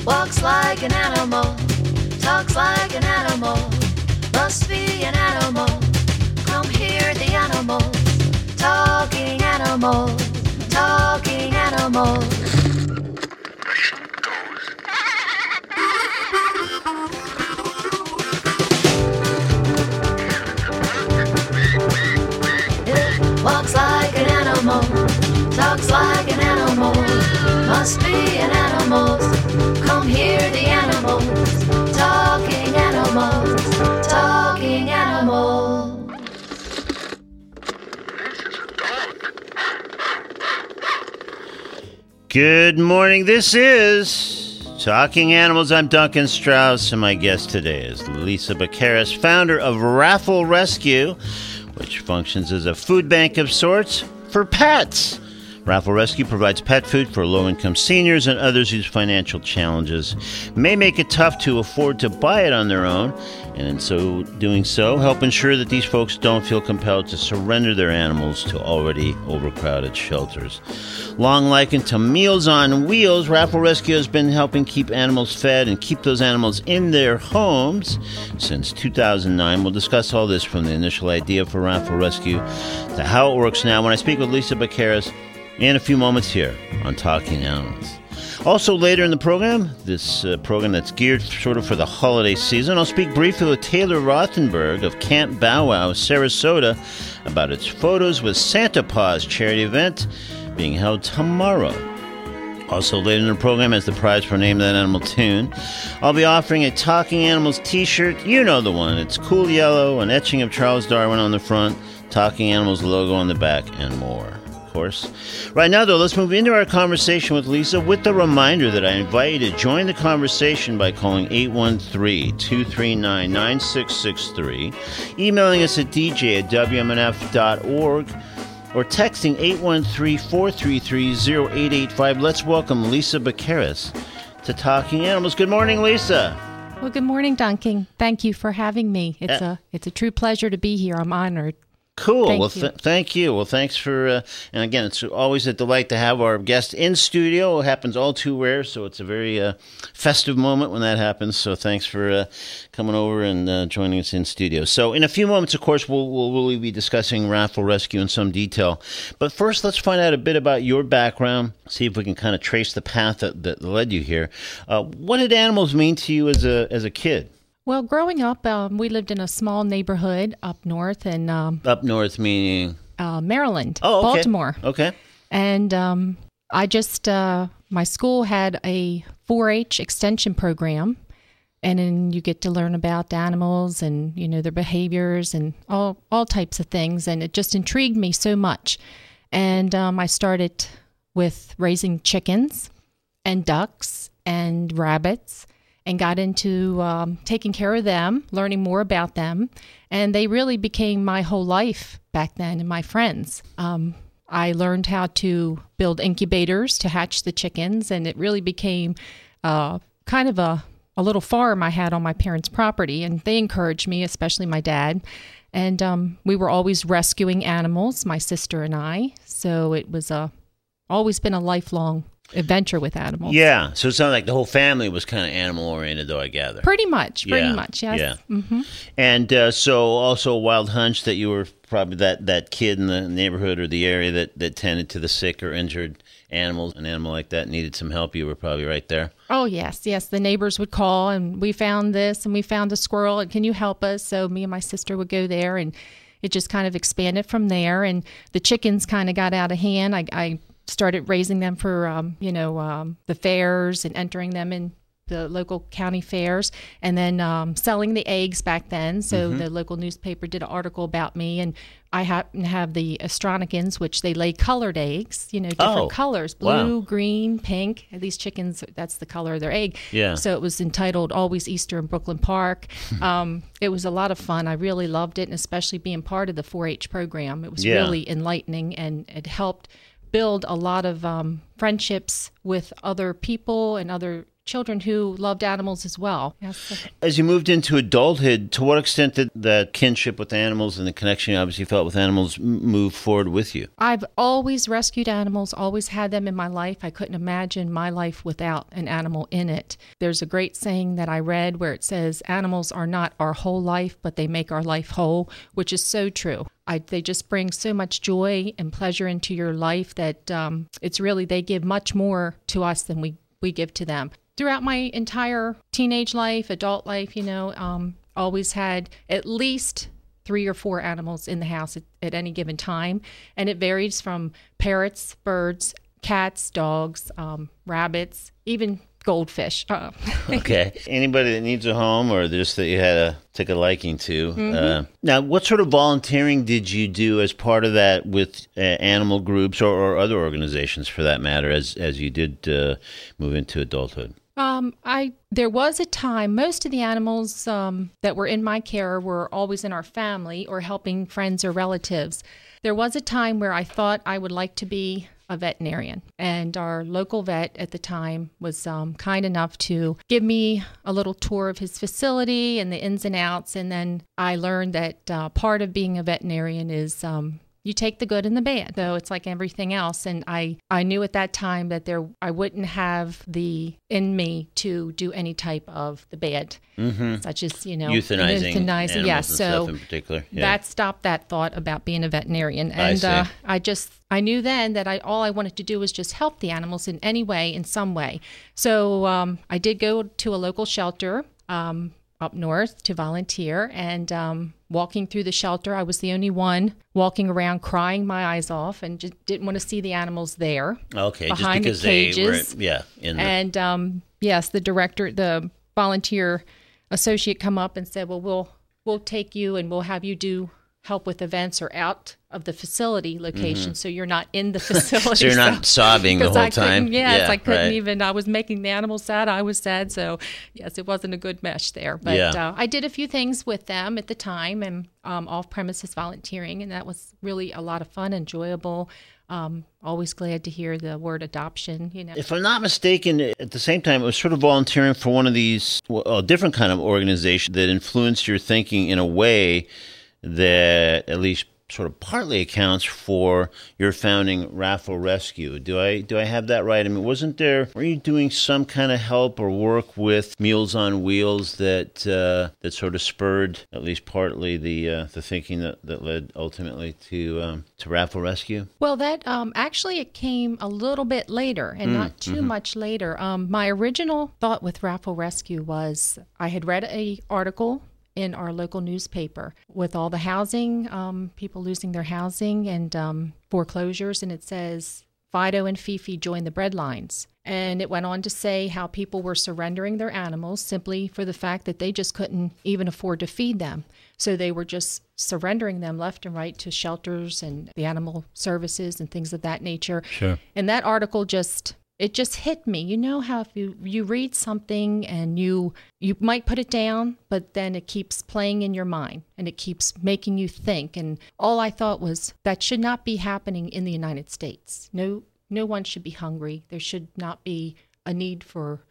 Walks like an animal, talks like an animal, must be an animal. Come hear the animals, talking animals, talking animals. It walks like an animal, talks like an animal, must be an animal. Come hear the animals, talking animals, talking animals. Good morning. This is Talking Animals. I'm Duncan Strauss, and my guest today is Lisa Bakaris, founder of Raffle Rescue, which functions as a food bank of sorts for pets. Raffle Rescue provides pet food for low-income seniors and others whose financial challenges may make it tough to afford to buy it on their own, and in so doing so, help ensure that these folks don't feel compelled to surrender their animals to already overcrowded shelters. Long likened to Meals on Wheels, Raffle Rescue has been helping keep animals fed and keep those animals in their homes since 2009. We'll discuss all this from the initial idea for Raffle Rescue to how it works now when I speak with Lisa Bakaris in a few moments here on Talking Animals. Also later in the program, this program that's geared sort of for the holiday season, I'll speak briefly with Taylor Rothenberg of Camp Bow Wow, Sarasota, about its Photos with Santa Paws charity event being held tomorrow. Also later in the program, as the prize for Name That Animal tune, I'll be offering a Talking Animals t-shirt. You know the one. It's cool yellow, an etching of Charles Darwin on the front, Talking Animals logo on the back, and more. Course. Right now, though, let's move into our conversation with Lisa with the reminder that I invite you to join the conversation by calling 813-239-9663, emailing us at dj@wmnf.org, or texting 813-433-0885. Let's welcome Lisa Bakaris to Talking Animals. Good morning, Lisa. Well, good morning, Duncan. Thank you for having me. It's a true pleasure to be here. I'm honored. Cool. Thank you. Well, thanks for, and again, it's always a delight to have our guest in studio. It happens all too rare, so it's a very festive moment when that happens. So thanks for coming over and joining us in studio. So in a few moments, of course, we'll really be discussing Raffle Rescue in some detail. But first, let's find out a bit about your background, see if we can kind of trace the path that led you here. What did animals mean to you as a kid? Well, growing up, we lived in a small neighborhood up north, and up north meaning Maryland, okay. Baltimore. Okay. And I just my school had a 4-H extension program, and then you get to learn about animals and their behaviors and all types of things, and it just intrigued me so much. And I started with raising chickens and ducks and rabbits, and got into taking care of them, learning more about them. And they really became my whole life back then and my friends. I learned how to build incubators to hatch the chickens, and it really became kind of a little farm I had on my parents' property. And they encouraged me, especially my dad. And we were always rescuing animals, my sister and I. So it was always been a lifelong adventure with animals. Yeah, so it sounded like the whole family was kind of animal-oriented, though, I gather. Pretty much, yes. Yeah. Mm-hmm. And so also a wild hunch that you were probably that kid in the neighborhood or the area that tended to the sick or injured animals. An animal like that needed some help. You were probably right there. Oh, yes. The neighbors would call, and we found this, and we found a squirrel, and can you help us? So me and my sister would go there, and it just kind of expanded from there. And the chickens kind of got out of hand. I started raising them for, the fairs and entering them in the local county fairs, and then selling the eggs back then. So the local newspaper did an article about me, and I happen to have the Ostronicans, which they lay colored eggs, different colors, blue, wow. green, pink. And these chickens, that's the color of their egg. Yeah. So it was entitled Always Easter in Brooklyn Park. It was a lot of fun. I really loved it, and especially being part of the 4-H program. It was really enlightening, and it helped build a lot of friendships with other people and other children who loved animals as well. Yes. As you moved into adulthood, to what extent did that kinship with animals and the connection you obviously felt with animals move forward with you? I've always rescued animals, always had them in my life. I couldn't imagine my life without an animal in it. There's a great saying that I read where it says, animals are not our whole life, but they make our life whole, which is so true. They just bring so much joy and pleasure into your life that it's really, they give much more to us than we give to them. Throughout my entire teenage life, adult life, always had at least 3 or 4 animals in the house at any given time. And it varies from parrots, birds, cats, dogs, rabbits, even goldfish. Okay. Anybody that needs a home or just that you had to take a liking to. Mm-hmm. Now, what sort of volunteering did you do as part of that with animal groups or other organizations for that matter as you did move into adulthood? There was a time, most of the animals that were in my care were always in our family or helping friends or relatives. There was a time where I thought I would like to be a veterinarian, and our local vet at the time was kind enough to give me a little tour of his facility and the ins and outs, and then I learned that part of being a veterinarian is you take the good and the bad. So it's like everything else. And I knew at that time that I wouldn't have the in me to do any type of the bad, such as, euthanizing animals yeah. and So stuff in particular. Yeah. that stopped that thought about being a veterinarian. And I knew then that all I wanted to do was just help the animals in any way, in some way. So I did go to a local shelter up north to volunteer, and walking through the shelter, I was the only one walking around crying my eyes off and just didn't want to see the animals there. Okay, behind just because the cages. they were, in the... And yes, the volunteer associate come up and said, well, we'll take you and we'll have you do help with events or out of the facility location, so you're not in the facility. So you're not sobbing the whole time. Yes, I couldn't even. I was making the animals sad. I was sad. So yes, it wasn't a good mesh there. But I did a few things with them at the time, and off-premises volunteering, and that was really a lot of fun, enjoyable. Always glad to hear the word adoption. If I'm not mistaken, at the same time, it was sort of volunteering for one of these, a different kind of organization that influenced your thinking in a way that at least sort of partly accounts for your founding Raffle Rescue. Do I have that right? I mean, were you doing some kind of help or work with Meals on Wheels that sort of spurred at least partly the thinking that led ultimately to Raffle Rescue? Well, that actually it came a little bit later, and not too much later. My original thought with Raffle Rescue was I had read an article in our local newspaper with all the housing, people losing their housing and foreclosures. And it says, Fido and Fifi joined the breadlines. And it went on to say how people were surrendering their animals simply for the fact that they just couldn't even afford to feed them. So they were just surrendering them left and right to shelters and the animal services and things of that nature. Sure. And that article it just hit me. You know how if you read something and you might put it down, but then it keeps playing in your mind and it keeps making you think. And all I thought was that should not be happening in the United States. No one should be hungry. There should not be a need for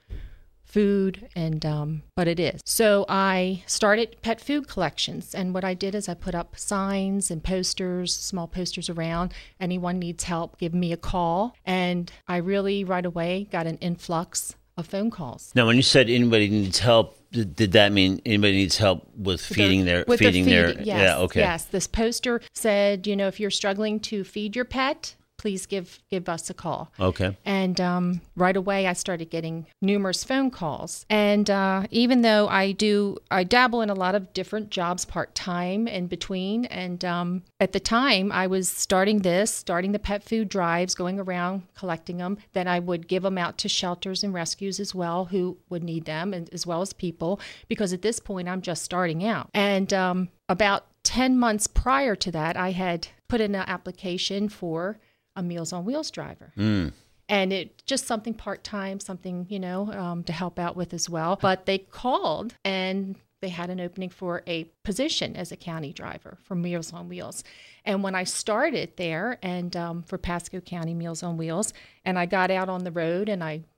food, and but it is. So I started pet food collections, and what I did is I put up signs and posters, small posters around. Anyone needs help, give me a call. And I really right away got an influx of phone calls. Now, when you said anybody needs help, did that mean anybody needs help with feeding their yes, yeah, okay. Yes, this poster said, if you're struggling to feed your pet, please give us a call. Okay. And right away, I started getting numerous phone calls. And even though I dabble in a lot of different jobs part-time in between. And at the time, I was starting the pet food drives, going around collecting them. Then I would give them out to shelters and rescues as well who would need them, and as well as people, because at this point, I'm just starting out. And about 10 months prior to that, I had put in an application for a Meals on Wheels driver. And it just something part-time, something, to help out with as well. But they called and they had an opening for a position as a county driver for Meals on Wheels. And when I started there and for Pasco County Meals on Wheels, and I got out on the road and I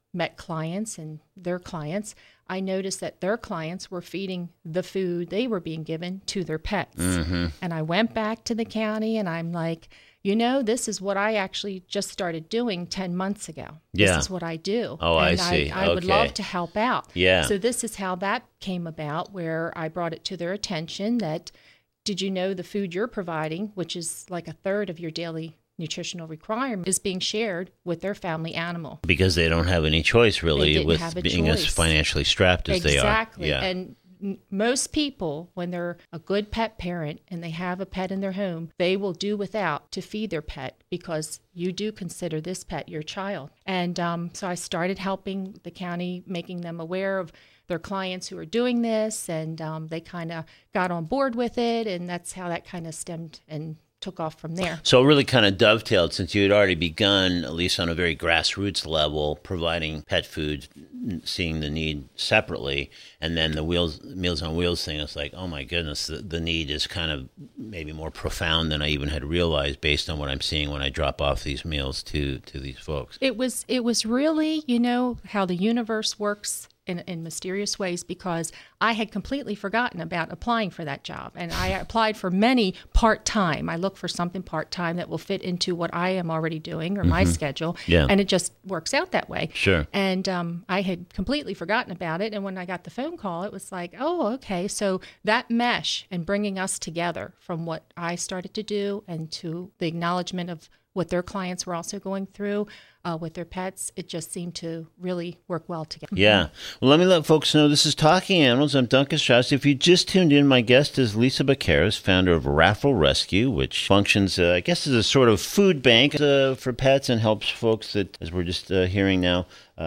met clients and their clients, I noticed that their clients were feeding the food they were being given to their pets. And I went back to the county and I'm like, this is what I actually just started doing 10 months ago. Yeah. This is what I do. Oh, and I see. I would love to help out. Yeah. So this is how that came about, where I brought it to their attention that, did you know the food you're providing, which is like a third of your daily nutritional requirement, is being shared with their family animal? Because they don't have any choice, really, with being as financially strapped as they are. Exactly. Yeah. And most people, when they're a good pet parent and they have a pet in their home, they will do without to feed their pet because you do consider this pet your child. And so I started helping the county, making them aware of their clients who are doing this, and they kind of got on board with it, and that's how that kind of stemmed and took off from there. So it really kind of dovetailed, since you had already begun, at least on a very grassroots level, providing pet food, seeing the need separately, and then the Meals on Wheels thing. It's like, oh my goodness, the need is kind of maybe more profound than I even had realized based on what I'm seeing when I drop off these meals to these folks. It was really, how the universe works in mysterious ways, because I had completely forgotten about applying for that job. And I applied for many part-time. I look for something part-time that will fit into what I am already doing or my schedule. Yeah. And it just works out that way. Sure. And I had completely forgotten about it. And when I got the phone call, it was like, oh, okay. So that mesh and bringing us together from what I started to do and to the acknowledgement of what their clients were also going through with their pets, it just seemed to really work well together. Yeah. Well, let me let folks know this is Talking Animals. I'm Duncan Strauss. If you just tuned in, my guest is Lisa Bakaris, founder of Raffle Rescue, which functions, I guess, as a sort of food bank for pets and helps folks that, as we're just hearing now,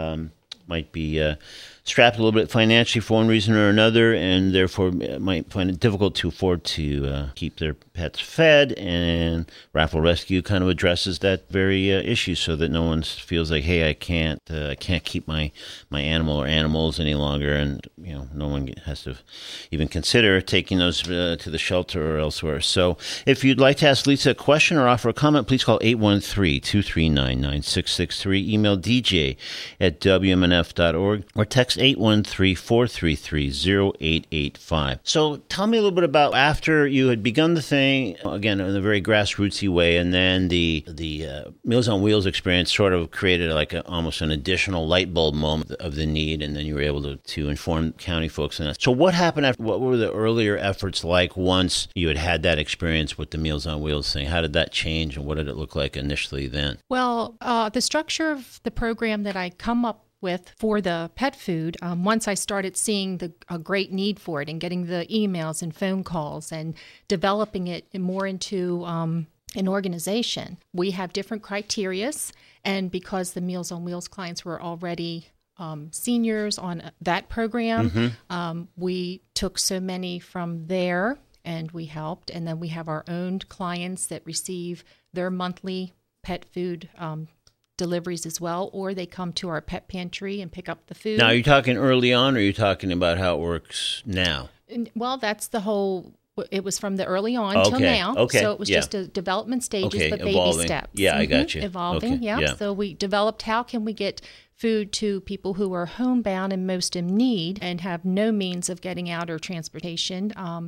might be strapped a little bit financially for one reason or another, and therefore might find it difficult to afford to keep their pets fed. And Raffle Rescue kind of addresses that very issue, so that no one feels like, hey, I can't keep my animal or animals any longer, and no one has to even consider taking those to the shelter or elsewhere. So if you'd like to ask Lisa a question or offer a comment, please call 813-239-9663, email dj@wmnf.org, or text 813-433-0885. So tell me a little bit about after you had begun the thing, again, in a very grassrootsy way, and then the Meals on Wheels experience sort of created like almost an additional light bulb moment of the need, and then you were able to inform county folks on that. So what happened after? What were the earlier efforts like once you had that experience with the Meals on Wheels thing? How did that change, and what did it look like initially then? Well, the structure of the program that I come up with for the pet food, once I started seeing a great need for it and getting the emails and phone calls and developing it more into an organization, we have different criterias. And because the Meals on Wheels clients were already seniors on that program, we took so many from there and we helped. And then we have our own clients that receive their monthly pet food deliveries as well, or they come to our pet pantry and pick up the food. Now, are you talking early on, or are you talking about how it works now? Well, that's the whole. It was from the early on till now. Okay. So it was just a development stages, but evolving. baby steps. Yeah, I got you. Evolving, Okay, yeah. yeah. So we developed how can we get food to people who are homebound and most in need and have no means of getting out or transportation,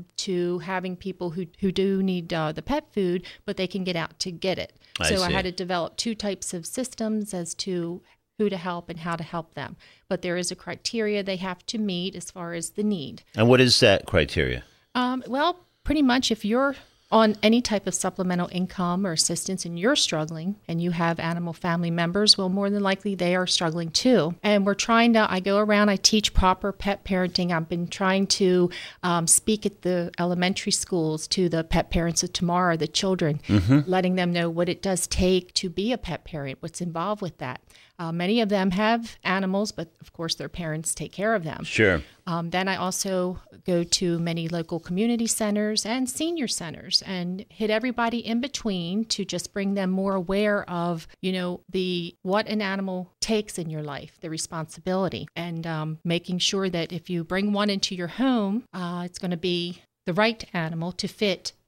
to having people who do need the pet food, but they can get out to get it. I had to develop two types of systems as to who to help and how to help them. But there is a criteria they have to meet as far as the need. And what is that criteria? Well, pretty much if you're on any type of supplemental income or assistance and you're struggling and you have animal family members, well, more than likely they are struggling too. And I go around, I teach proper pet parenting. I've been trying to speak at the elementary schools to the pet parents of tomorrow, the children, letting them know what it does take to be a pet parent, what's involved with that. Many of them have animals, but of course their parents take care of them. Sure. Then I also go to many local community centers and senior centers and hit everybody in between to just bring them more aware of, what an animal takes in your life, the responsibility, and making sure that if you bring one into your home, it's going to be the right animal to fit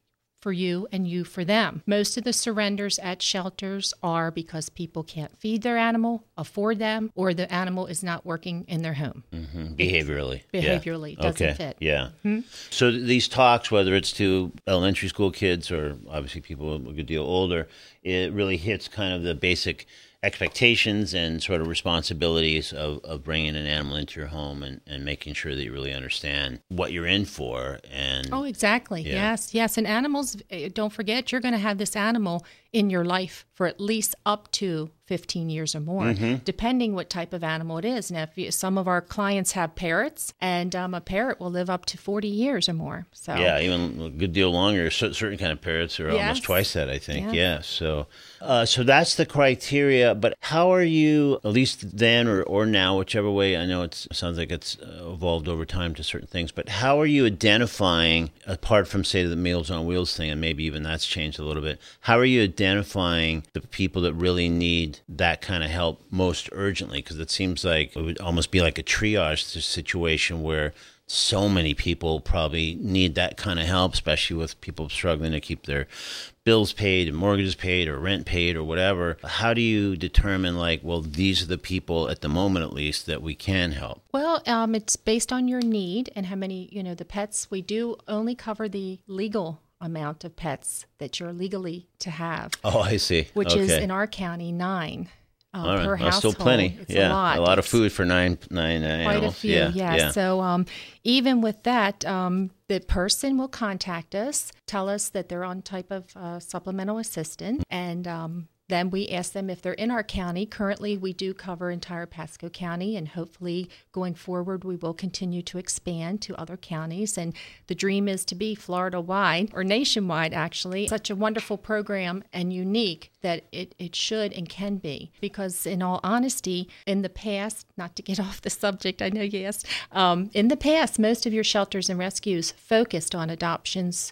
for you and you for them. Most of the surrenders at shelters are because people can't feed their animal, afford them, or the animal is not working in their home. Behaviorally. Behaviorally, doesn't fit. Yeah. So these talks, whether it's to elementary school kids or obviously people a good deal older, it really hits kind of the basic expectations and sort of responsibilities of bringing an animal into your home and making sure that you really understand what you're in for. And Oh, exactly. Yeah. Yes. And animals, don't forget, you're going to have this animal in your life for at least up to 15 years or more, depending what type of animal it is. Now, some of our clients have parrots, and a parrot will live up to 40 years or more. So yeah, even a good deal longer. Certain kind of parrots are almost twice that, I think. Yeah. So that's the criteria. But how are you, at least then or now, whichever way? I know it sounds like it's evolved over time to certain things. But how are you identifying, apart from say the Meals on Wheels thing, and maybe even that's changed a little bit? How are you identifying the people that really need that kind of help most urgently? Because it seems like it would almost be like a triage situation where so many people probably need that kind of help, especially with people struggling to keep their bills paid and mortgages paid or rent paid or whatever. How do you determine, like, well, these are the people at the moment, at least, that we can help? Well, it's based on your need and how many, the pets. We do only cover the legal amount of pets that you're legally to have. Oh, I see. Which is in our county 9 All right. per Well, household. still plenty. It's Yeah, a lot. a lot of It's food for nine quite animals. a few. Yeah. So even with that, the person will contact us, tell us that they're on type of supplemental assistance, and then we ask them if they're in our county. Currently, we do cover entire Pasco County, and hopefully going forward, we will continue to expand to other counties. And the dream is to be Florida-wide, or nationwide, actually. Such a wonderful program and unique that it should and can be. Because in all honesty, in the past, not to get off the subject, I know you asked, in the past, most of your shelters and rescues focused on adoptions,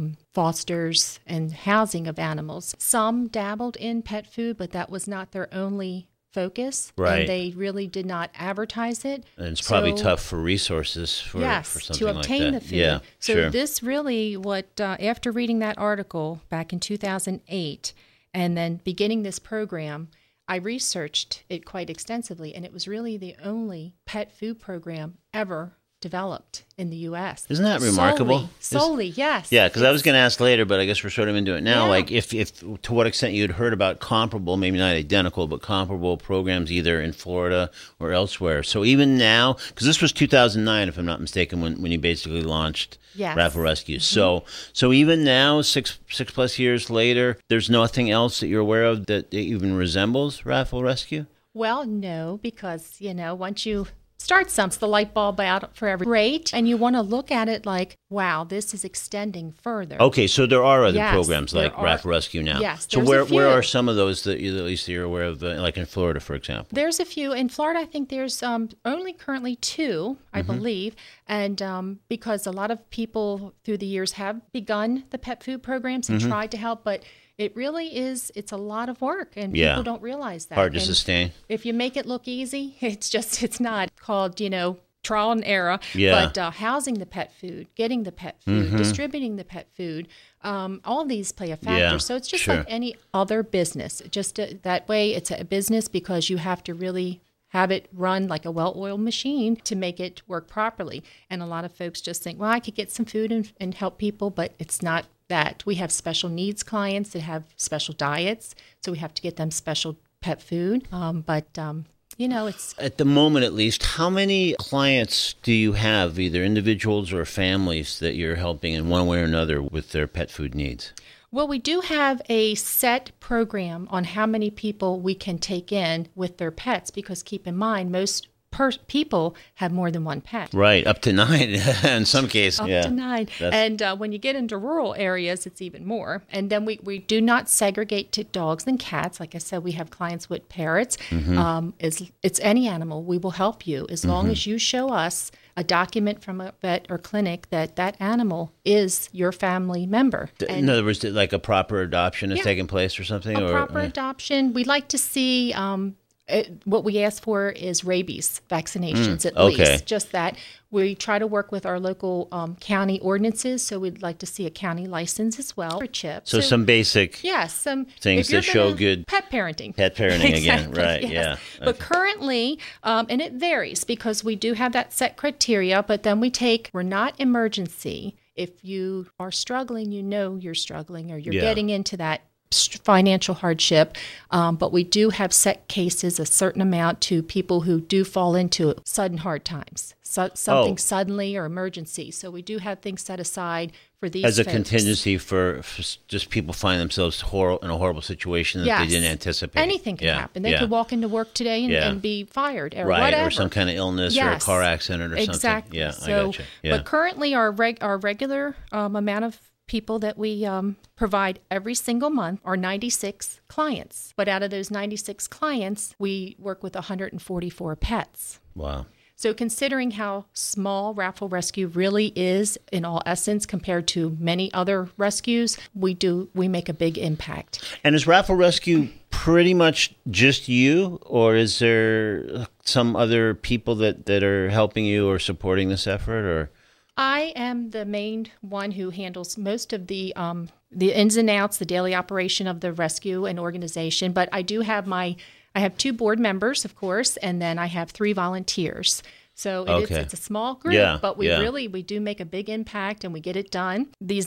fosters, and housing of animals. Some dabbled in pet food, but that was not their only focus. Right. And they really did not advertise it. And it's probably tough for resources for something to obtain like that. the food. Yeah, so sure. this really, after reading that article back in 2008 and then beginning this program, I researched it quite extensively, and it was really the only pet food program ever developed in the U.S. Isn't that remarkable? Solely, yes. Yeah, because I was going to ask later, but I guess we're sort of into it now. Yeah. Like, if to what extent you had heard about comparable, maybe not identical, but comparable programs either in Florida or elsewhere. So even now, because this was 2009, if I'm not mistaken, when you basically launched Raffle Rescue. Mm-hmm. So even now, six plus years later, there's nothing else that you're aware of that even resembles Raffle Rescue? Well, no, because, once you start something, the light bulb out for every rate, and you want to look at it like, wow, this is extending further. Okay, so there are other Yes, programs like there are. Raffle Rescue now. Yes, So there's where a few. are some of those that at least you're aware of, like in Florida, for example? There's a few. In Florida, I think there's only currently 2, I believe, and because a lot of people through the years have begun the pet food programs and tried to help, but it really is, it's a lot of work, and Yeah. people don't realize that. Hard to And sustain. if you make it look easy, it's not called, trial and error. Yeah. But housing the pet food, getting the pet food, distributing the pet food, all these play a factor. Yeah, So it's just sure. like any other business. Just that way, it's a business because you have to really have it run like a well-oiled machine to make it work properly. And a lot of folks just think, well, I could get some food and help people, but it's not that. We have special needs clients that have special diets, so we have to get them special pet food. It's At the moment, at least, how many clients do you have, either individuals or families, that you're helping in one way or another with their pet food needs? well, we do have a set program on how many people we can take in with their pets, because keep in mind, most people have more than one pet. Right, up to 9 in some cases. Up yeah. to 9. And when you get into rural areas, it's even more. And then we do not segregate to dogs and cats. Like I said, we have clients with parrots. It's any animal. We will help you as long as you show us a document from a vet or clinic that animal is your family member. In other words, like a proper adoption is Yeah. taking place or something? A proper adoption. We like to see What we ask for is rabies vaccinations at okay. least. Just that. We try to work with our local county ordinances, so we'd like to see a county license as well for CHIP. So some basic some things that show good pet parenting. Pet parenting Exactly, again, right? yes. Yeah. But currently, and it varies because we do have that set criteria, but then we're not emergency. If you are struggling, you're struggling or you're getting into that financial hardship, but we do have set cases, a certain amount to people who do fall into sudden hard times, something suddenly or emergency. So we do have things set aside for these as a folks. contingency for just people find themselves in a horrible situation that they didn't anticipate. Anything can happen. They could walk into work today and be fired or whatever. Or some kind of illness or a car accident or something. Yeah, so, I gotcha. Yeah. But currently our regular amount of people that we provide every single month are 96 clients. But out of those 96 clients, we work with 144 pets. Wow. So considering how small Raffle Rescue really is in all essence compared to many other rescues, we make a big impact. And is Raffle Rescue pretty much just you, or is there some other people that are helping you or supporting this effort, or? I am the main one who handles most of the ins and outs, the daily operation of the rescue and organization. But I do have I have 2 board members, of course, and then I have 3 volunteers. So it's a small group, but we do make a big impact and we get it done. These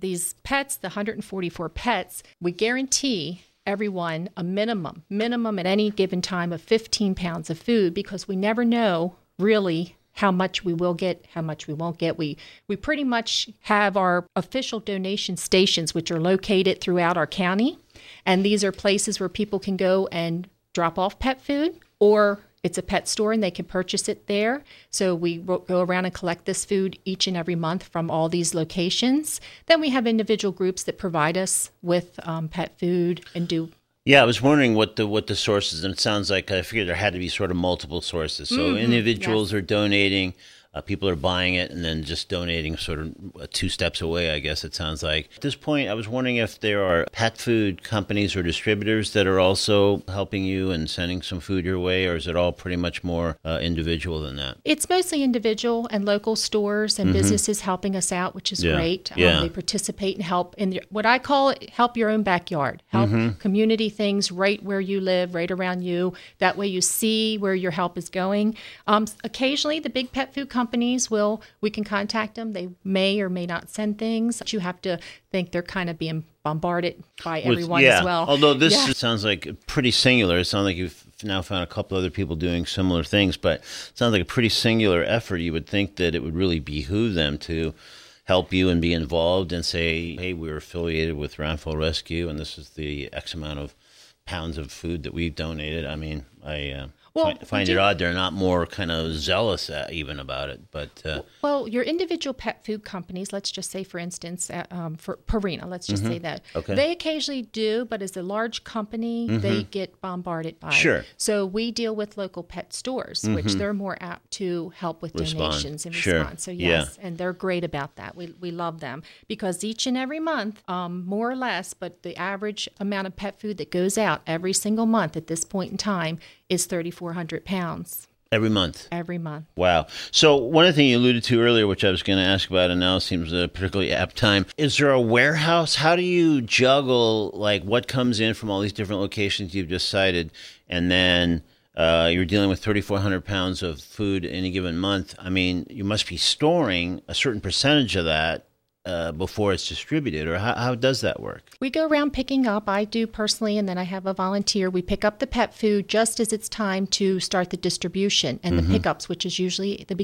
pets, the 144 pets, we guarantee everyone a minimum at any given time of 15 pounds of food, because we never know really how much we will get, how much we won't get. We pretty much have our official donation stations, which are located throughout our county. And these are places where people can go and drop off pet food, or it's a pet store and they can purchase it there. So we go around and collect this food each and every month from all these locations. Then we have individual groups that provide us with pet food and do. Yeah, I was wondering what the sources, and it sounds like I figured there had to be sort of multiple sources. So individuals are donating, people are buying it, and then just donating sort of 2 steps away, I guess it sounds like. At this point, I was wondering if there are pet food companies or distributors that are also helping you and sending some food your way, or is it all pretty much more individual than that? It's mostly individual and local stores and businesses helping us out, which is great. They participate and help in what I call it, help your own backyard. Help community things right where you live, right around you. That way you see where your help is going. Occasionally, the big pet food companies we can contact them. They may or may not send things. But you have to think they're kind of being bombarded by everyone as well. Although this sounds like pretty singular. It sounds like you've now found a couple other people doing similar things, but it sounds like a pretty singular effort. You would think that it would really behoove them to help you and be involved and say, hey, we're affiliated with Raffle Rescue, and this is the X amount of pounds of food that we've donated. I mean, I find it odd they're not more kind of zealous even about it. But well, your individual pet food companies, let's just say, for instance, for Purina, let's just say that. Okay. They occasionally do, but as a large company, they get bombarded by. Sure. So we deal with local pet stores, which they're more apt to help with donations and response. So yes, and they're great about that. We love them because each and every month, more or less, but the average amount of pet food that goes out every single month at this point in time is 3,400 pounds. Every month? Every month. Wow. So one of the things you alluded to earlier, which I was going to ask about, and now seems a particularly apt time, is there a warehouse? How do you juggle like what comes in from all these different locations you've just cited, and then you're dealing with 3,400 pounds of food any given month? I mean, you must be storing a certain percentage of that before it's distributed, or how does that work? We go around picking up. I do personally, and then I have a volunteer. We pick up the pet food just as it's time to start the distribution and the pickups, which is usually the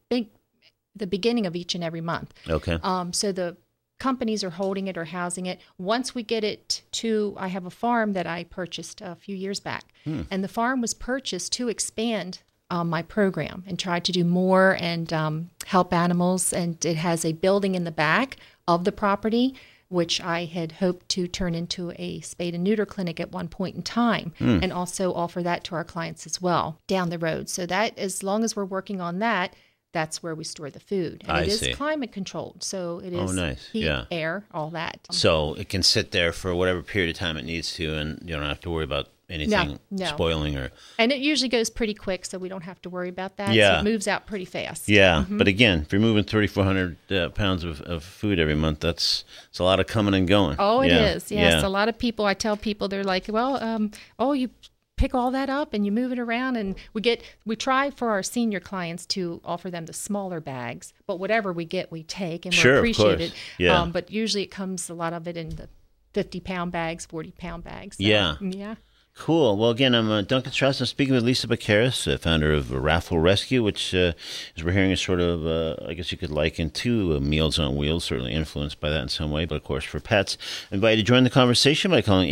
beginning of each and every month. Okay. So the companies are holding it or housing it. Once we get it I have a farm that I purchased a few years back, and the farm was purchased to expand my program and try to do more and help animals. And it has a building in the back of the property, which I had hoped to turn into a spay and neuter clinic at one point in time, and also offer that to our clients as well down the road. So that, as long as we're working on that, that's where we store the food. And it is climate controlled. So it is heat, air, all that. So it can sit there for whatever period of time it needs to, and you don't have to worry about anything No. spoiling or. And it usually goes pretty quick, so we don't have to worry about that. Yeah. So it moves out pretty fast. Yeah, but again, if you're moving 3,400 pounds of food every month, it's a lot of coming and going. Oh, it Yeah. is. Yes. Yeah. A lot of people, I tell people, they're like, well, you pick all that up and you move it around, and we try for our senior clients to offer them the smaller bags, but whatever we get, we take, and Sure, we're of appreciated. course. Yeah. But usually it comes, a lot of it in the 50-pound bags, 40-pound bags. So, Yeah. Yeah. Cool. Well, again, I'm Duncan Strauss. I'm speaking with Lisa Bakaris, founder of Raffle Rescue, which, as we're hearing, is sort of, I guess you could liken to Meals on Wheels, certainly influenced by that in some way, but of course for pets. I invite you to join the conversation by calling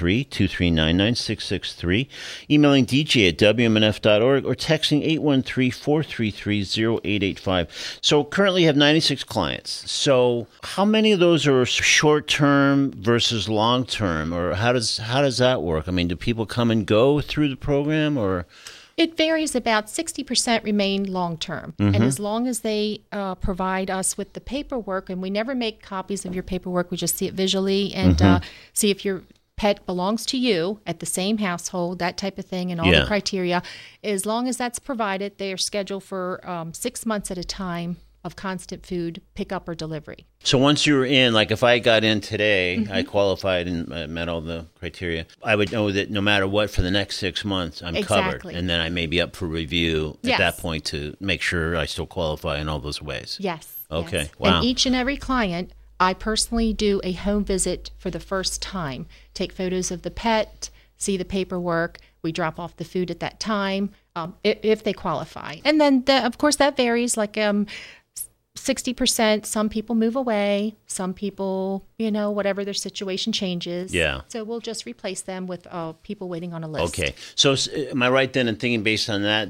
813-239-9663, emailing DJ at WMNF.org, or texting 813-433-0885. So currently you have 96 clients. So how many of those are short-term versus long-term, or how does that work? I mean, do people come and go through the program, or? It varies. About 60% remain long-term. And as long as they provide us with the paperwork, and we never make copies of your paperwork, we just see it visually and see if your pet belongs to you at the same household, that type of thing, and all the criteria. As long as that's provided, they are scheduled for 6 months at a time of constant food pickup or delivery. So once you're in, like if I got in today, I qualified and met all the criteria, I would know that no matter what, for the next 6 months, I'm covered. And then I may be up for review at that point to make sure I still qualify in all those ways. Yes. Okay. Yes. Wow. And each and every client, I personally do a home visit for the first time. Take photos of the pet, see the paperwork. We drop off the food at that time if they qualify. And then, of course, that varies. Like 60%, some people move away, some people, whatever their situation changes. Yeah. So we'll just replace them with people waiting on a list. Okay. So am I right then in thinking based on that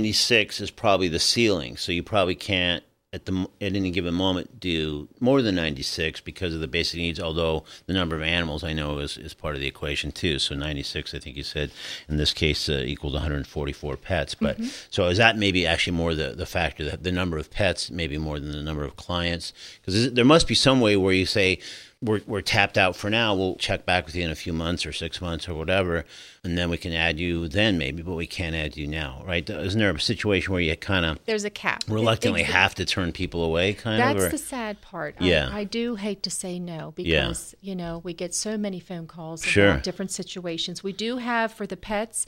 96 is probably the ceiling? So you probably can't at any given moment do more than 96 because of the basic needs, although the number of animals I know is part of the equation too. So 96, I think you said, in this case, equals 144 pets. But so is that maybe actually more the factor, that the number of pets maybe more than the number of clients? Because there must be some way where you say, we're tapped out for now. We'll check back with you in a few months or 6 months or whatever, and then we can add you then maybe, but we can't add you now, right? Isn't there a situation where you kind of there's a cap, reluctantly have to turn people away, kind of? That's the sad part. Yeah. I do hate to say no because we get so many phone calls about different situations. We do have for the pets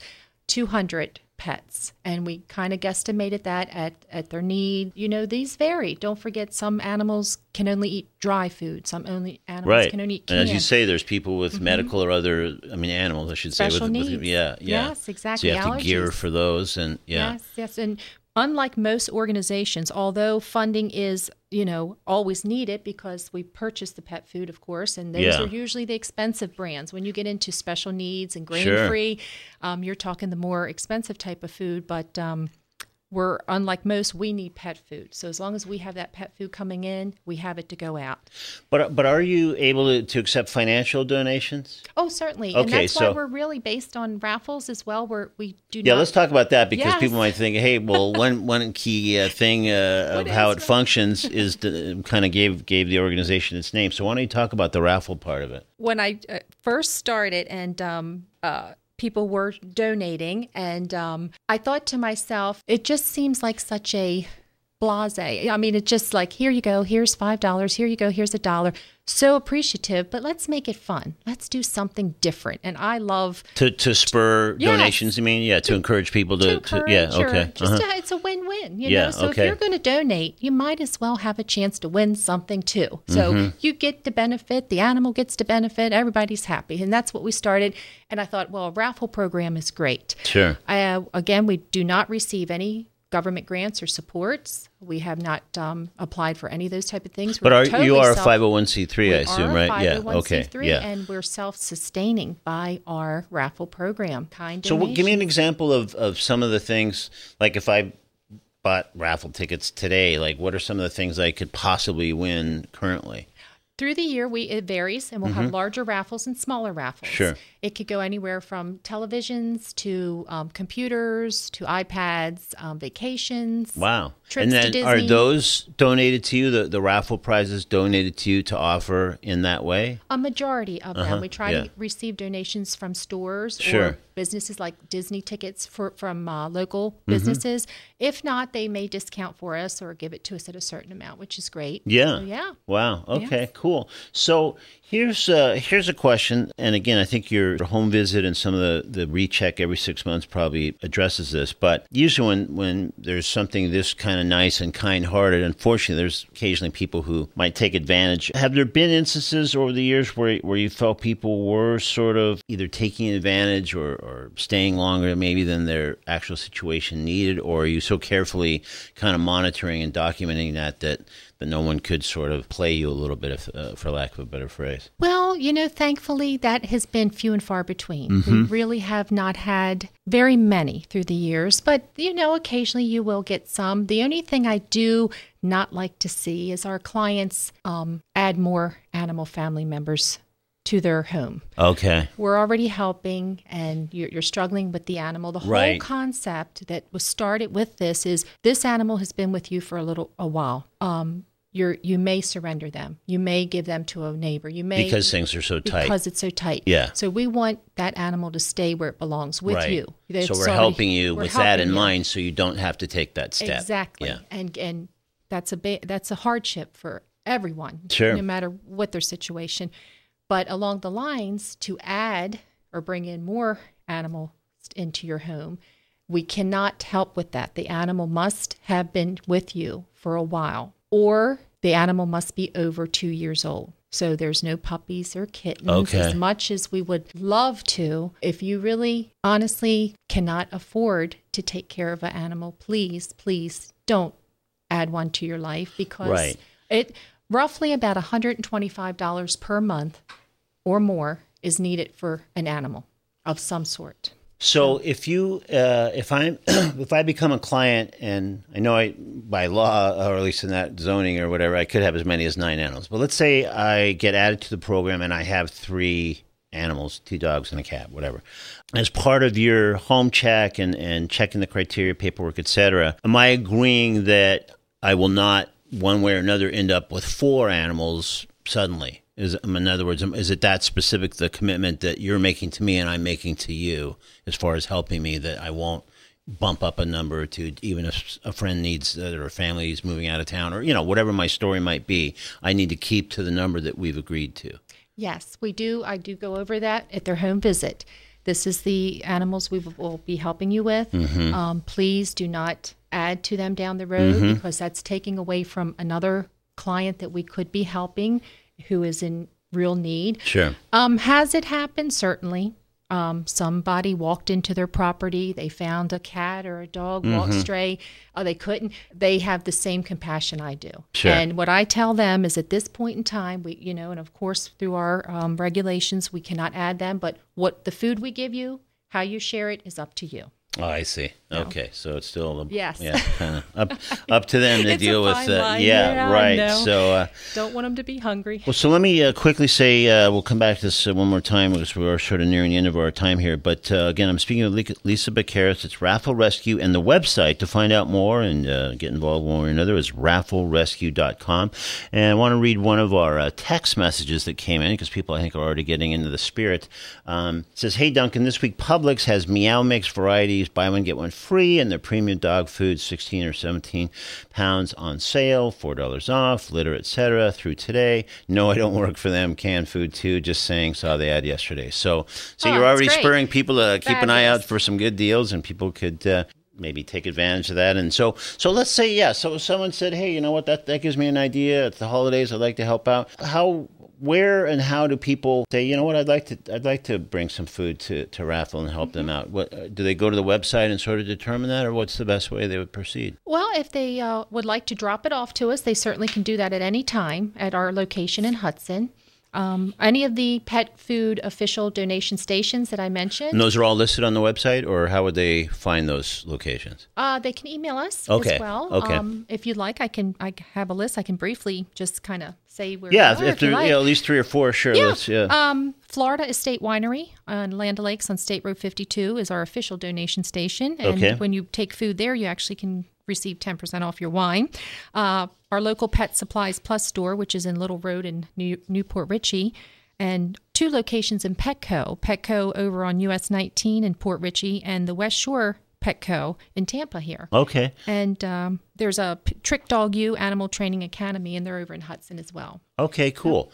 200 pets, and we kind of guesstimated that at their need. These vary. Don't forget, some animals can only eat dry food. Some animals can only eat canned. And as you say, there's people with medical or other, animals, I should say. Special needs. Yes, exactly. So you have Allergies. to gear for those, and Yes. And unlike most organizations, although funding is, always needed because we purchase the pet food, of course, and those are usually the expensive brands. When you get into special needs and grain-free, you're talking the more expensive type of food, but we're, unlike most, we need pet food. So as long as we have that pet food coming in, we have it to go out. But are you able to accept financial donations? Oh, certainly. Okay, and that's why we're really based on raffles as well, where we do not... Yeah, let's talk about that, because people might think, hey, well, one key thing of how it functions is to kind of gave the organization its name. So why don't you talk about the raffle part of it? When I first started and people were donating, and I thought to myself, it just seems like such a blasé. I mean, it's just like, here you go, here's $5, here you go, here's $1. So appreciative, but let's make it fun. Let's do something different. And I love to spur donations. You mean, to encourage people to encourage, okay. It's a win-win. You know? So if you're going to donate, you might as well have a chance to win something too. So you get to benefit, the animal gets to benefit, everybody's happy, and that's what we started. And I thought, well, a raffle program is great. Sure. Again, we do not receive any government grants or supports. We have not applied for any of those type of things. But you are a 501c3, I assume, right? Yeah, okay. And we're self-sustaining by our raffle program. So give me an example of some of the things, like if I bought raffle tickets today, like what are some of the things I could possibly win currently? through the year, it varies, and we'll have larger raffles and smaller raffles. Sure. It could go anywhere from televisions to computers to iPads, vacations. Wow. Trips and then to Disney. Are those donated to you, the raffle prizes donated to you to offer in that way? A majority of them. We try yeah. to receive donations from stores Sure. or businesses like Disney tickets from local businesses. If not, they may discount for us or give it to us at a certain amount, which is great. Yeah. So, yeah. Wow. Okay, Yes. cool. So here's a question. And again, I think your home visit and some of the recheck every 6 months probably addresses this. But usually when there's something this kind of nice and kind-hearted, unfortunately, there's occasionally people who might take advantage. Have there been instances over the years where you felt people were sort of either taking advantage or staying longer maybe than their actual situation needed? Or are you so carefully kind of monitoring and documenting that no one could sort of play you a little bit, for lack of a better phrase? Well, thankfully that has been few and far between. We really have not had very many through the years, but, occasionally you will get some. The only thing I do not like to see is our clients add more animal family members to their home. Okay. We're already helping, and you're struggling with the animal. The whole Right. concept that was started with this is this animal has been with you for a while. You may surrender them. You may give them to a neighbor. You may Because things are so tight. because it's so tight. Yeah. So we want that animal to stay where it belongs with Right. you. So we're helping you we're with that in helping you. mind, so you don't have to take that step. Exactly. Yeah. And that's a hardship for everyone, Sure. no matter what their situation. But along the lines, to add or bring in more animals into your home, we cannot help with that. The animal must have been with you for a while, or the animal must be over 2 years old. So there's no puppies or kittens. Okay. As much as we would love to, if you really honestly cannot afford to take care of an animal, please don't add one to your life, because Right. it roughly about $125 per month or more is needed for an animal of some sort. So if I become a client, and I know by law, or at least in that zoning or whatever, I could have as many as 9 animals. But let's say I get added to the program and I have 3 animals, 2 dogs and a cat, whatever. As part of your home check and checking the criteria, paperwork, etc., am I agreeing that I will not, one way or another, end up with 4 animals suddenly? In other words, is it that specific, the commitment that you're making to me and I'm making to you, as far as helping me, that I won't bump up a number or 2, even if a friend needs that, or a family is moving out of town, or whatever my story might be, I need to keep to the number that we've agreed to? Yes, we do. I do go over that at their home visit. This is the animals we will be helping you with. Please do not add to them down the road, because that's taking away from another client that we could be helping who is in real need. Sure. Has it happened? Certainly. Somebody walked into their property. They found a cat or a dog walked stray. They couldn't. They have the same compassion I do. Sure. And what I tell them is, at this point in time, we, and of course through our regulations, we cannot add them. But what the food we give you, how you share it, is up to you. Oh, I see. Okay, so it's still Yes. kind of up to them to It's a deal with. fine line. Yeah, Yeah, I right. know. So. Don't want them to be hungry. Well, so let me quickly say, we'll come back to this one more time, because we are sort of nearing the end of our time here. But again, I'm speaking with Lisa Bakaris. It's Raffle Rescue, and the website to find out more and get involved one way or another is rafflerescue.com. And I want to read one of our text messages that came in, because people, I think, are already getting into the spirit. It says, "Hey, Duncan, this week Publix has Meow Mix varieties, buy one, get one free, and their premium dog food, 16 or 17 pounds on sale, $4 off, litter, etc. through today. No, I don't work for them. Canned food too. Just saying. Saw the ad yesterday." So you're that's already great. spurring people to keep an eye out Fabulous. for some good deals, and people could maybe take advantage of that. And so let's say, yeah. So someone said, "Hey, you know what? That gives me an idea. It's the holidays. I'd like to help out." Where and how do people say, "You know what? I'd like to bring some food to raffle and help them out"? What do they go to the website and sort of determine that, or what's the best way they would proceed? Well, if they would like to drop it off to us, they certainly can do that at any time at our location in Hudson. Any of the pet food official donation stations that I mentioned. And those are all listed on the website, or how would they find those locations? They can email us Okay. as well. Okay. If you'd like, I have a list. I can briefly just kind of say where. Yeah, we are, if there you like. at least 3 or 4, sure. Florida Estate Winery on Land O'Lakes on State Road 52 is our official donation station. And Okay. when you take food there, you actually can receive 10% off your wine. Our local Pet Supplies Plus store, which is in Little Road in Newport Richey, and 2 locations in Petco. Petco over on US 19 in Port Richey, and the West Shore Petco in Tampa here. Okay. And there's a Trick Dog U Animal Training Academy, and they're over in Hudson as well. Okay, cool.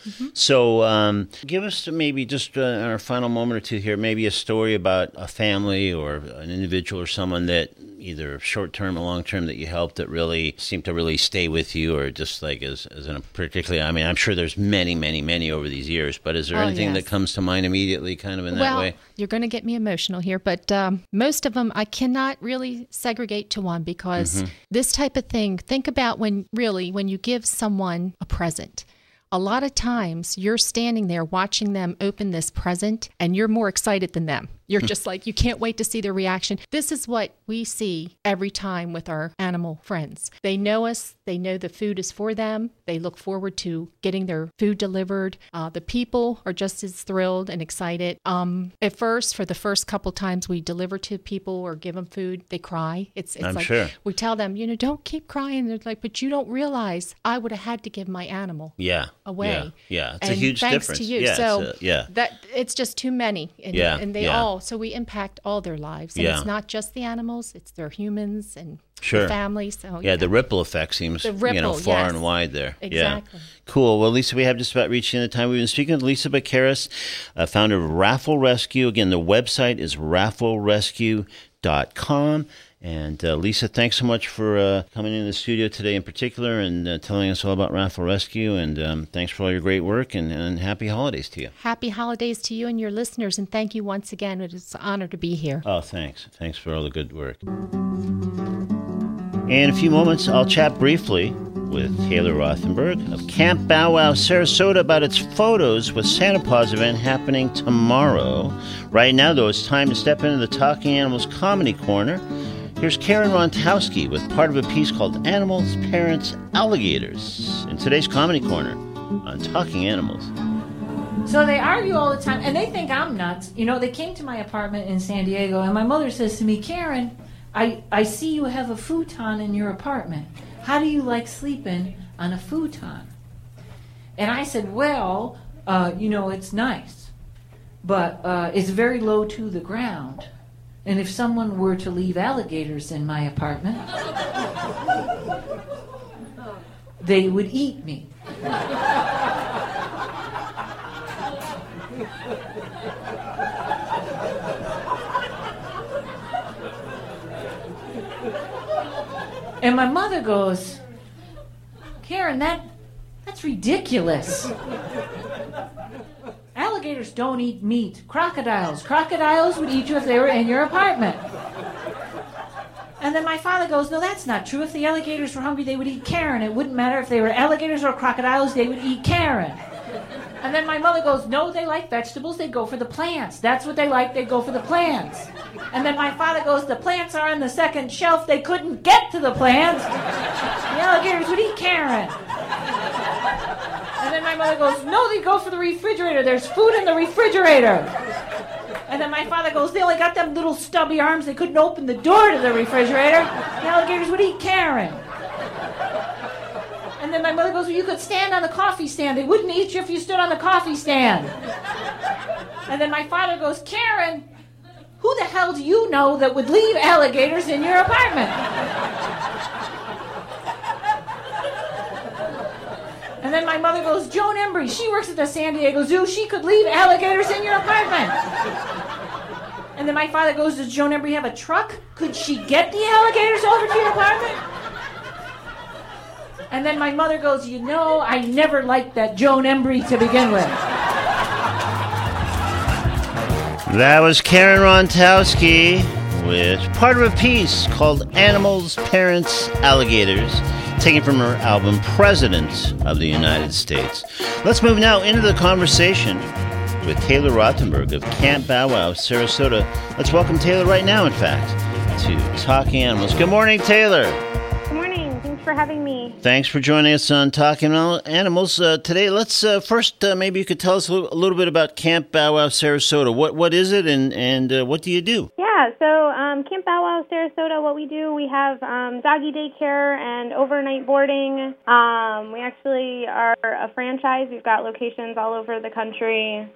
So give us maybe just in our final moment or two here, maybe a story about a family or an individual or someone that either short-term or long-term that you helped that really seemed to really stay with you, or just like as in a particularly, I mean, I'm sure there's many, many, many over these years, but is there anything that comes to mind immediately kind of in that way? You're going to get me emotional here, but most of them I cannot really segregate to one, because this type of thing, think about when you give someone a present. A lot of times you're standing there watching them open this present and you're more excited than them. You're just like, you can't wait to see their reaction. This is what we see every time with our animal friends. They know us. They know the food is for them. They look forward to getting their food delivered. The people are just as thrilled and excited. At first, for the first couple times we deliver to people or give them food, they cry. It's I'm like, sure. We tell them, don't keep crying. They're like, but you don't realize I would have had to give my animal away. Yeah. It's and a huge thanks difference. to you. Yeah, So that it's just too many. And, and they all, so we impact all their lives. And it's not just the animals, it's their humans and the families. So the ripple effect seems far and wide there. Exactly. Yeah. Cool. Well, Lisa, we have just about reached the end of time. We've been speaking with Lisa Bakaris, founder of Raffle Rescue. Again, the website is rafflerescue.com. And Lisa, thanks so much for coming into the studio today in particular and telling us all about Raffle Rescue. And thanks for all your great work, and happy holidays to you. Happy holidays to you and your listeners. And thank you once again. It is an honor to be here. Oh, thanks. Thanks for all the good work. In a few moments, I'll chat briefly with Taylor Rothenberg of Camp Bow Wow Sarasota about its Photos with Santa Paws event happening tomorrow. Right now, though, it's time to step into the Talking Animals Comedy Corner. Here's Karen Rontowski with part of a piece called Animals, Parents, Alligators in today's Comedy Corner on Talking Animals. So they argue all the time, and they think I'm nuts. They came to my apartment in San Diego, and my mother says to me, Karen, I see you have a futon in your apartment. How do you like sleeping on a futon? And I said, well, it's nice, but it's very low to the ground. And if someone were to leave alligators in my apartment, they would eat me. And my mother goes, Karen, that's ridiculous. Alligators don't eat meat. Crocodiles would eat you if they were in your apartment. And then my father goes, no, that's not true. If the alligators were hungry, they would eat Karen. It wouldn't matter if they were alligators or crocodiles, they would eat Karen. And then my mother goes, no, they like vegetables, they go for the plants. That's what they like, they go for the plants. And then my father goes, the plants are on the second shelf, they couldn't get to the plants. The alligators would eat Karen. And then my mother goes, no, they go for the refrigerator, there's food in the refrigerator. And then my father goes, they only got them little stubby arms, they couldn't open the door to the refrigerator. The alligators would eat Karen. And then my mother goes, well, you could stand on the coffee stand. They wouldn't eat you if you stood on the coffee stand. And then my father goes, Karen, who the hell do you know that would leave alligators in your apartment? And then my mother goes, Joan Embry, she works at the San Diego Zoo. She could leave alligators in your apartment. And then my father goes, does Joan Embry have a truck? Could she get the alligators over to your apartment? And then my mother goes, I never liked that Joan Embry to begin with. That was Karen Rontowski with part of a piece called Animals, Parents, Alligators, taken from her album President of the United States. Let's move now into the conversation with Taylor Rothenberg of Camp Bow Wow, Sarasota. Let's welcome Taylor right now, in fact, to Talking Animals. Good morning, Taylor. Good morning. Thanks for having me. Thanks for joining us on Talking Animals. Today, let's first, maybe you could tell us a little bit about Camp Bow Wow, Sarasota. What is it, and what do you do? Yeah, so Camp Bow Wow, Sarasota, what we do, we have doggy daycare and overnight boarding. We actually are a franchise. We've got locations all over the country.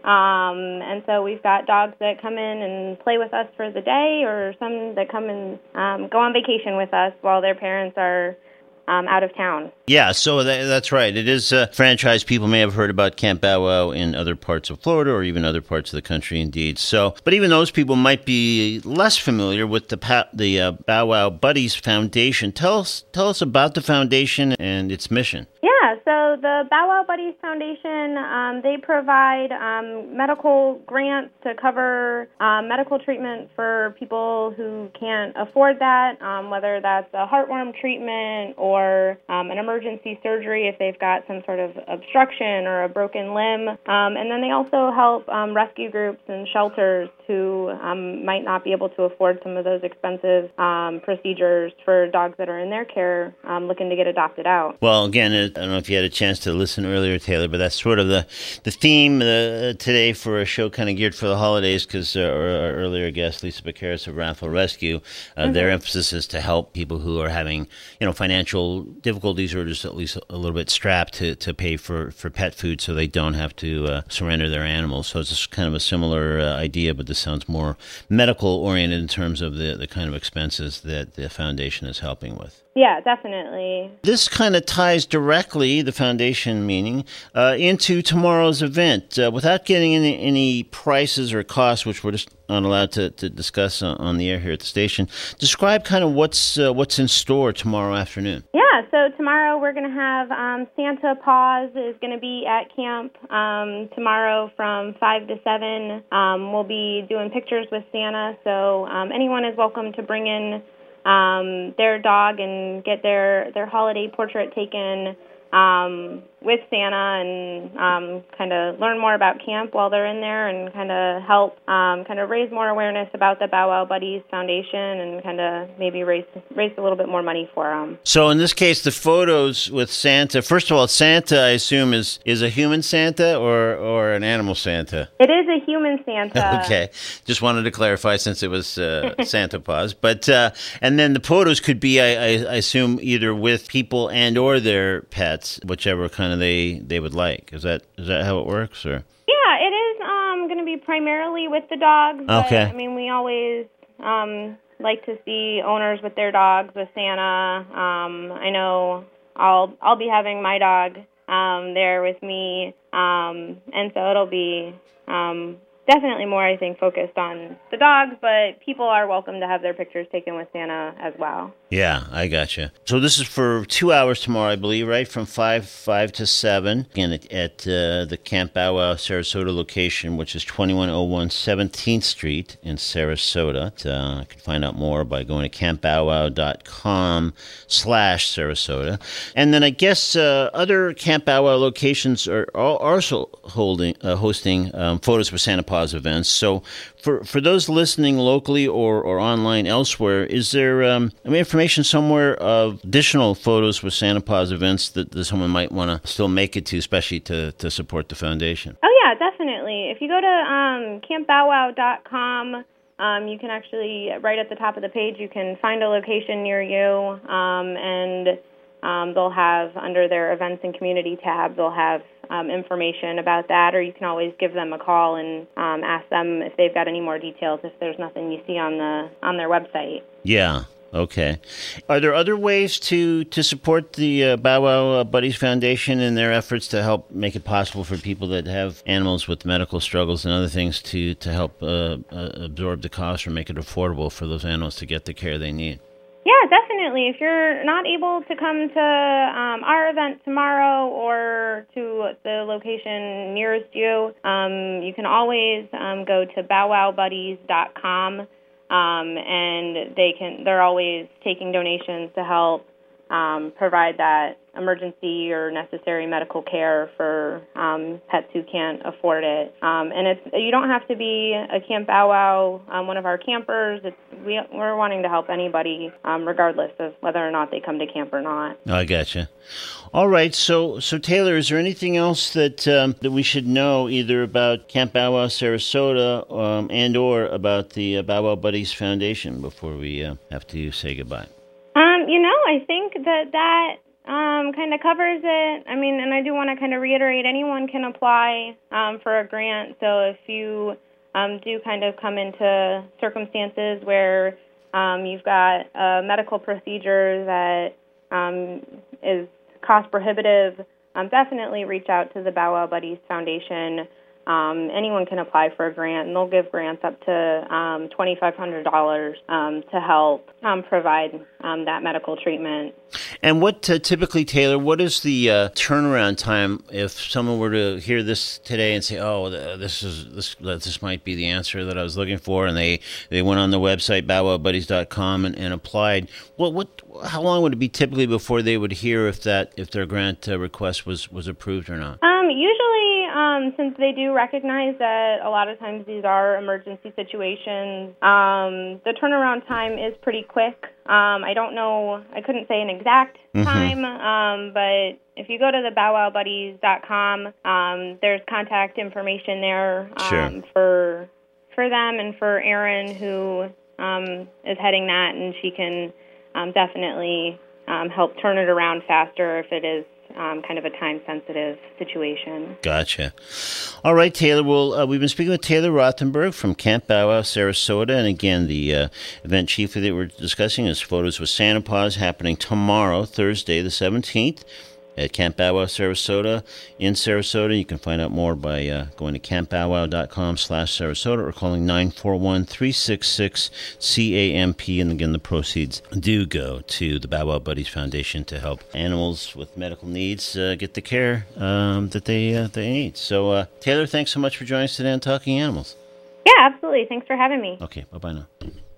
And so we've got dogs that come in and play with us for the day, or some that come and go on vacation with us while their parents are out of town. Yeah, so that's right. It is a franchise. People may have heard about Camp Bow Wow in other parts of Florida or even other parts of the country, indeed. So, but even those people might be less familiar with the Bow Wow Buddies Foundation. Tell us about the foundation and its mission. Yeah, so the Bow Wow Buddies Foundation, they provide medical grants to cover medical treatment for people who can't afford that, whether that's a heartworm treatment or an emergency surgery if they've got some sort of obstruction or a broken limb. And then they also help rescue groups and shelters who might not be able to afford some of those expensive procedures for dogs that are in their care looking to get adopted out. Well, again, I don't know if you had a chance to listen earlier, Taylor, but that's sort of the theme today for a show kind of geared for the holidays, because our earlier guest, Lisa Baccaris of Raffle Rescue, their emphasis is to help people who are having financial difficulties or just at least a little bit strapped to pay for pet food so they don't have to surrender their animals. So it's just kind of a similar idea, but this sounds more medical-oriented in terms of the kind of expenses that the foundation is helping with. Yeah, definitely. This kind of ties directly, the foundation meaning, into tomorrow's event. Without getting into any prices or costs, which we're just not allowed to discuss on the air here at the station, describe kind of what's in store tomorrow afternoon. Yeah, so tomorrow we're going to have Santa Paws is going to be at camp tomorrow from 5 to 7. We'll be doing pictures with Santa, so anyone is welcome to bring in their dog and get their holiday portrait taken with Santa and kind of learn more about camp while they're in there and kind of help kind of raise more awareness about the Bow Wow Buddies Foundation and kind of maybe raise a little bit more money for them. So in this case, the photos with Santa, first of all, Santa, I assume, is a human Santa or an animal Santa? It is a human Santa. Okay. Just wanted to clarify since it was Santa Paws. But and then the photos could be, I assume, either with people and or their pets, whichever kind of they would like. Is that how it works, or? Yeah, it is going to be primarily with the dogs. Okay. But, I mean, we always like to see owners with their dogs with Santa. I know I'll be having my dog there with me, and so it'll be definitely more, I think, focused on the dogs, but people are welcome to have their pictures taken with Santa as well. Yeah, I gotcha. So this is for 2 hours tomorrow, I believe, right? From 5 to 7. Again, at the Camp Bow Wow Sarasota location, which is 2101 17th Street in Sarasota. You can find out more by going to campbowwow.com/Sarasota. And then I guess other Camp Bow Wow locations are also hosting Photos for Santa Paws events. So for those listening locally or online elsewhere, is there information somewhere of additional Photos with Santa Paws events that someone might want to still make it to, especially to support the foundation? Oh, yeah, definitely. If you go to campbowwow.com, you can actually, right at the top of the page, you can find a location near you, and they'll have, under their events and community tab, they'll have information about that, or you can always give them a call and ask them if they've got any more details if there's nothing you see on their website. Yeah. Okay. Are there other ways to support the Bow Wow Buddies Foundation in their efforts to help make it possible for people that have animals with medical struggles and other things to help absorb the cost or make it affordable for those animals to get the care they need? Yeah, definitely. If you're not able to come to our event tomorrow or to the location nearest you, you can always go to bowwowbuddies.com. and they're always taking donations to help provide that emergency or necessary medical care for pets who can't afford it. And you don't have to be a Camp Bow Wow, one of our campers. We're wanting to help anybody, regardless of whether or not they come to camp or not. I gotcha. All right, so Taylor, is there anything else that we should know either about Camp Bow Wow Sarasota and or about the Bow Wow Buddies Foundation before we have to say goodbye? I think that kind of covers it. I mean, and I do want to kind of reiterate, anyone can apply for a grant. So if you do kind of come into circumstances where you've got a medical procedure that is cost prohibitive, definitely reach out to the Bow Wow Buddies Foundation. Anyone can apply for a grant, and they'll give grants up to $2,500 to help provide that medical treatment. And what typically, Taylor, what is the turnaround time if someone were to hear this today and say, "Oh, this might be the answer that I was looking for," and they went on the website bowwowbuddies.com and applied? How long would it be typically before they would hear if their grant request was approved or not? Usually, since they do recognize that a lot of times these are emergency situations, the turnaround time is pretty quick. I don't know, I couldn't say an exact time, but if you go to the bowwowbuddies.com, there's contact information there for them and for Erin, who is heading that, and she can definitely help turn it around faster if it is kind of a time-sensitive situation. Gotcha. All right, Taylor. Well, we've been speaking with Taylor Rothenberg from Camp Bow Wow Sarasota, and again, the event chiefly that we're discussing is Photos with Santa Paws, happening tomorrow, Thursday, the 17th, at Camp Bow Wow Sarasota in Sarasota. You can find out more by going to campbowwow.com/Sarasota or calling 941-366-CAMP. And again, the proceeds do go to the Bow Wow Buddies Foundation to help animals with medical needs get the care that they need. So, Taylor, thanks so much for joining us today on Talking Animals. Yeah, absolutely. Thanks for having me. Okay, bye-bye now.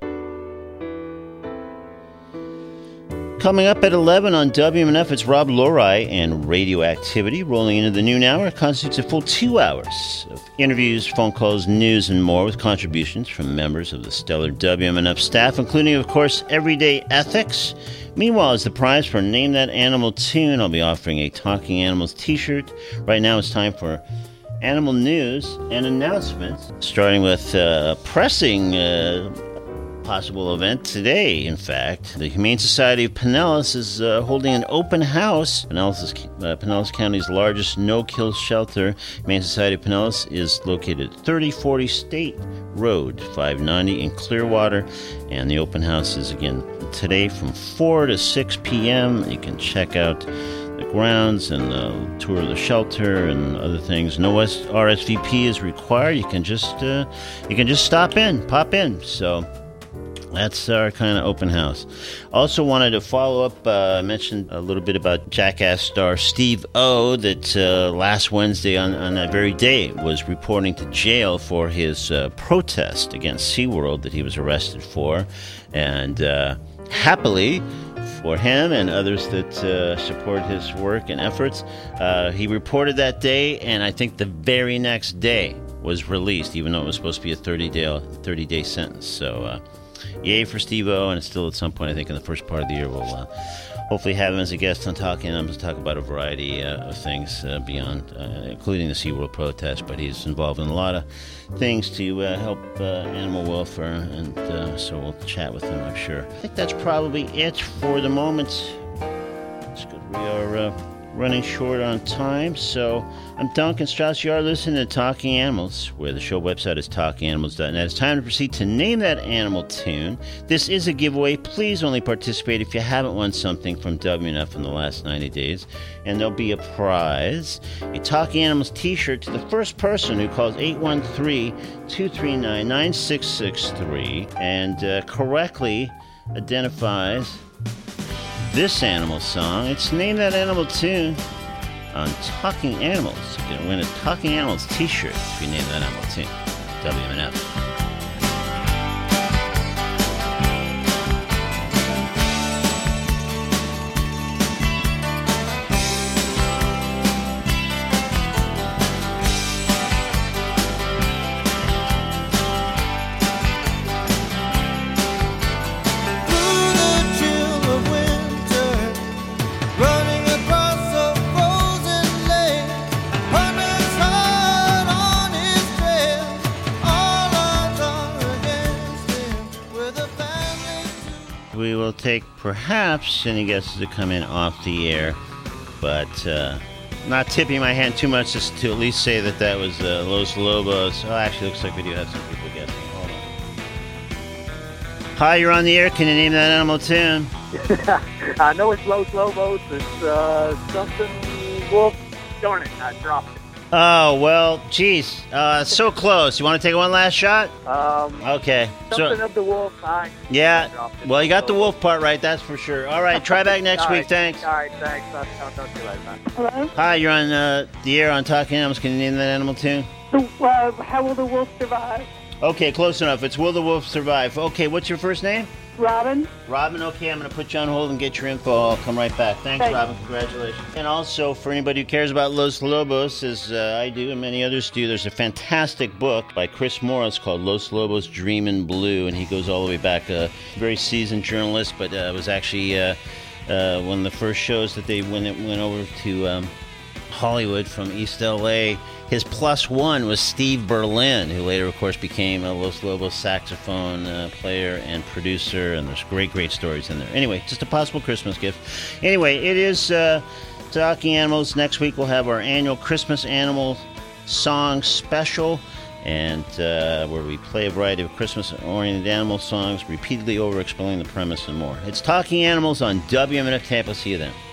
Coming up at 11 on WMNF, it's Rob Lorai and Radioactivity. Rolling into the noon hour, constitutes a full 2 hours of interviews, phone calls, news, and more with contributions from members of the stellar WMNF staff, including, of course, Everyday Ethics. Meanwhile, as the prize for Name That Animal Tune, I'll be offering a Talking Animals t-shirt. Right now it's time for animal news and announcements, starting with pressing possible event today. In fact, the Humane Society of Pinellas is holding an open house. Pinellas County's largest no-kill shelter. Humane Society of Pinellas is located at 3040 State Road 590 in Clearwater, and the open house is again today from 4 to 6 p.m. You can check out the grounds and tour of the shelter and other things. No RSVP is required. You can just pop in. So that's our kind of open house. Also wanted to follow up, I mentioned a little bit about Jackass star Steve O that last Wednesday on that very day was reporting to jail for his protest against SeaWorld that he was arrested for. And happily for him and others that support his work and efforts, he reported that day, and I think the very next day was released, even though it was supposed to be a 30-day sentence. So yay for Steve-O, and it's still at some point, I think in the first part of the year, we'll hopefully have him as a guest on Talking Animals to talk about a variety of things beyond, including the SeaWorld protest, but he's involved in a lot of things to help animal welfare, and so we'll chat with him, I'm sure. I think that's probably it for the moment. It's good. We are running short on time, so I'm Duncan Strauss. You are listening to Talking Animals, where the show website is talkinganimals.net. It's time to proceed to Name That Animal Tune. This is a giveaway. Please only participate if you haven't won something from WNF in the last 90 days, and there'll be a prize, a Talking Animals t-shirt to the first person who calls 813-239-9663 and correctly identifies this animal song. It's Name That Animal Tune on Talking Animals. You're going to win a Talking Animals t-shirt if you name that animal tune. WMNF. We will take perhaps any guesses that come in off the air, but not tipping my hand too much just to at least say that was Los Lobos. Oh, actually, looks like we do have some people guessing. Hold on. Hi, you're on the air. Can you name that animal tune? I know it's Los Lobos. It's something wolf. Darn it, I dropped it. Oh, well, geez. So close. You want to take one last shot? Okay. Something of the wolf. Yeah. Well, you got the wolf part right, that's for sure. All right, try back next week. Thanks. All right, thanks. I'll talk to you later. Hello? Hi, you're on the air on Talking Animals. Can you name that animal tune? How will the wolf survive? Okay, close enough. It's Will the Wolf Survive? Okay, what's your first name? Robin? Robin, okay, I'm going to put you on hold and get your info. I'll come right back. Thanks, Robin. Congratulations. And also, for anybody who cares about Los Lobos, as I do and many others do, there's a fantastic book by Chris Morris called Los Lobos Dream in Blue, and he goes all the way back, a very seasoned journalist, but was actually one of the first shows that they went over to Hollywood from East L.A., his plus one was Steve Berlin, who later, of course, became a Los Lobos saxophone player and producer, and there's great stories in there. Anyway, just a possible Christmas gift. Anyway, it is Talking Animals. Next week we'll have our annual Christmas Animal Song Special, and where we play a variety of Christmas-oriented animal songs, repeatedly over-explaining the premise and more. It's Talking Animals on WMNF Tampa. See you then.